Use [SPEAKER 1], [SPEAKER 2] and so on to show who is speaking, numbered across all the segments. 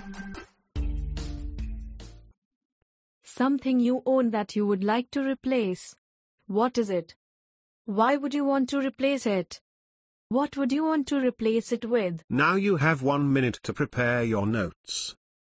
[SPEAKER 1] Something you own that you would like to replace. What is it? Why would you want to replace it? What would you want to replace it with?
[SPEAKER 2] Now you have 1 minute to prepare your notes.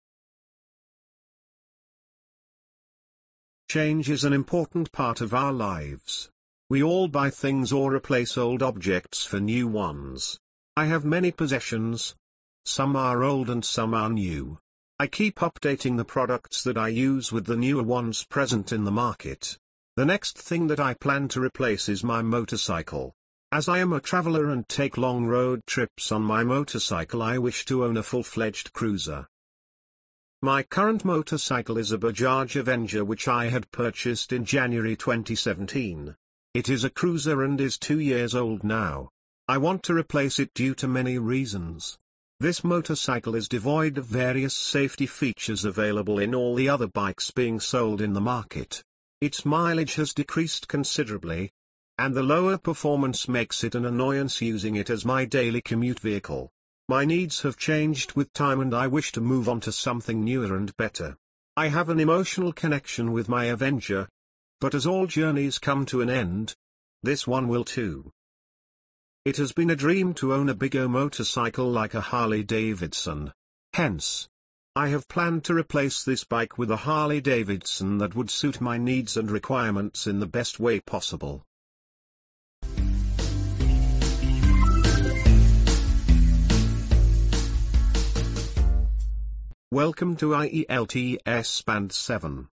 [SPEAKER 2] Change is an important part of our lives. We all buy things or replace old objects for new ones. I have many possessions. Some are old and some are new. I keep updating the products that I use with the newer ones present in the market. The next thing that I plan to replace is my motorcycle. As I am a traveler and take long road trips on my motorcycle, I wish to own a full-fledged cruiser. My current motorcycle is a Bajaj Avenger which I had purchased in January 2017. It is a cruiser and is 2 years old now. I want to replace it due to many reasons. This motorcycle is devoid of various safety features available in all the other bikes being sold in the market. Its mileage has decreased considerably, and the lower performance makes it an annoyance using it as my daily commute vehicle. My needs have changed with time and I wish to move on to something newer and better. I have an emotional connection with my Avenger, but as all journeys come to an end, this one will too. It has been a dream to own a bigger motorcycle like a Harley-Davidson. Hence, I have planned to replace this bike with a Harley-Davidson that would suit my needs and requirements in the best way possible. Welcome to IELTS Band 7.